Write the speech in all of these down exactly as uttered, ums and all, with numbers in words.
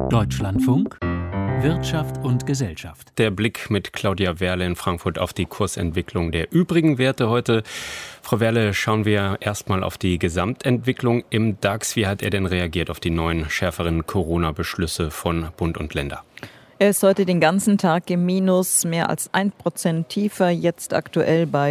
Deutschlandfunk Wirtschaft und Gesellschaft. Der Blick mit Claudia Werle in Frankfurt auf die Kursentwicklung der übrigen Werte heute. Frau Werle, schauen wir erstmal auf die Gesamtentwicklung im DAX. Wie hat er denn reagiert auf die neuen, schärferen Corona-Beschlüsse von Bund und Länder? Er ist heute den ganzen Tag im Minus, mehr als ein Prozent tiefer, jetzt aktuell bei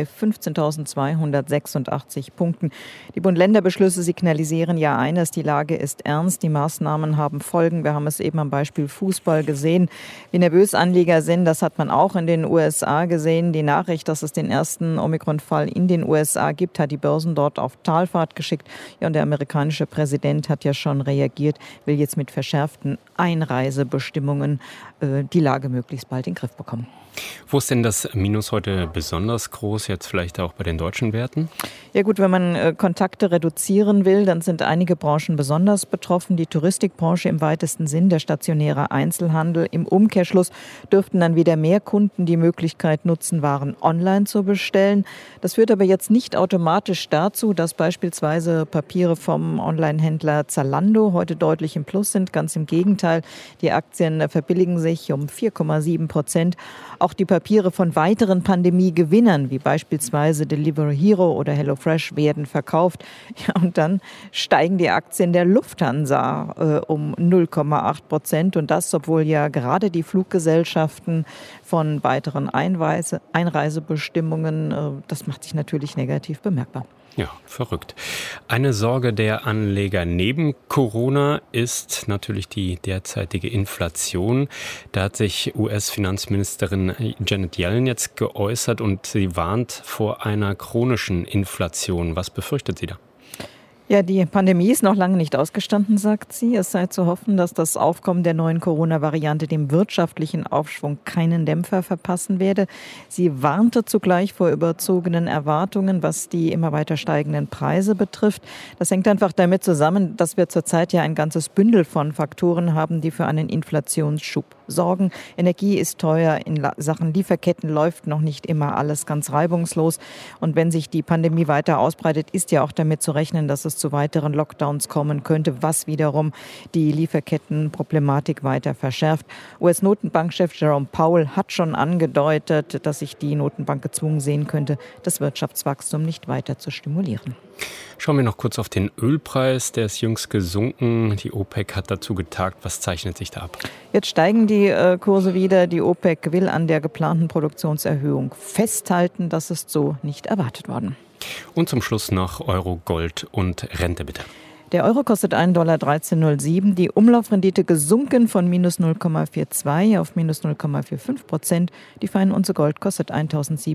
fünfzehntausendzweihundertsechsundachtzig Punkten. Die Bund-Länder-Beschlüsse signalisieren ja eines, die Lage ist ernst, die Maßnahmen haben Folgen. Wir haben es eben am Beispiel Fußball gesehen. Wie nervös Anleger sind, das hat man auch in den U S A gesehen. Die Nachricht, dass es den ersten Omikron-Fall in den U S A gibt, hat die Börsen dort auf Talfahrt geschickt. Ja, und der amerikanische Präsident hat ja schon reagiert, will jetzt mit verschärften Einreisebestimmungen die Lage möglichst bald in den Griff bekommen. Wo ist denn das Minus heute besonders groß, jetzt vielleicht auch bei den deutschen Werten? Ja gut, wenn man äh, Kontakte reduzieren will, dann sind einige Branchen besonders betroffen. Die Touristikbranche im weitesten Sinn, der stationäre Einzelhandel. Im Umkehrschluss dürften dann wieder mehr Kunden die Möglichkeit nutzen, Waren online zu bestellen. Das führt aber jetzt nicht automatisch dazu, dass beispielsweise Papiere vom Onlinehändler Zalando heute deutlich im Plus sind. Ganz im Gegenteil, die Aktien verbilligen sich um vier Komma sieben Prozent. Auch die Papiere von weiteren Pandemie-Gewinnern, wie beispielsweise Delivery Hero oder HelloFresh, werden verkauft. Ja, und dann steigen die Aktien der Lufthansa äh, um null Komma acht Prozent. Und das, obwohl ja gerade die Fluggesellschaften von weiteren Einreise, Einreisebestimmungen, äh, das macht sich natürlich negativ bemerkbar. Ja, verrückt. Eine Sorge der Anleger neben Corona ist natürlich die derzeitige Inflation. Da hat sich U S-Finanzministerin Janet Yellen jetzt geäußert und sie warnt vor einer chronischen Inflation. Was befürchtet sie da? Ja, die Pandemie ist noch lange nicht ausgestanden, sagt sie. Es sei zu hoffen, dass das Aufkommen der neuen Corona-Variante dem wirtschaftlichen Aufschwung keinen Dämpfer verpassen werde. Sie warnte zugleich vor überzogenen Erwartungen, was die immer weiter steigenden Preise betrifft. Das hängt einfach damit zusammen, dass wir zurzeit ja ein ganzes Bündel von Faktoren haben, die für einen Inflationsschub sorgen. Energie ist teuer, in Sachen Lieferketten läuft noch nicht immer alles ganz reibungslos. Und wenn sich die Pandemie weiter ausbreitet, ist ja auch damit zu rechnen, dass es zu weiteren Lockdowns kommen könnte, was wiederum die Lieferkettenproblematik weiter verschärft. U S-Notenbankchef Jerome Powell hat schon angedeutet, dass sich die Notenbank gezwungen sehen könnte, das Wirtschaftswachstum nicht weiter zu stimulieren. Schauen wir noch kurz auf den Ölpreis. Der ist jüngst gesunken. Die OPEC hat dazu getagt. Was zeichnet sich da ab? Jetzt steigen die äh, Kurse wieder. Die OPEC will an der geplanten Produktionserhöhung festhalten. Das ist so nicht erwartet worden. Und zum Schluss noch Euro, Gold und Rente, bitte. Der Euro kostet ein Dollar dreizehn Komma null sieben. Die Umlaufrendite gesunken von minus null Komma zweiundvierzig auf minus null Komma fünfundvierzig Prozent. Die feine Unze Gold kostet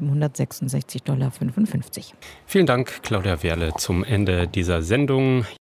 eintausendsiebenhundertsechsundsechzig Komma fünfundfünfzig Dollar. Vielen Dank, Claudia Werle, zum Ende dieser Sendung.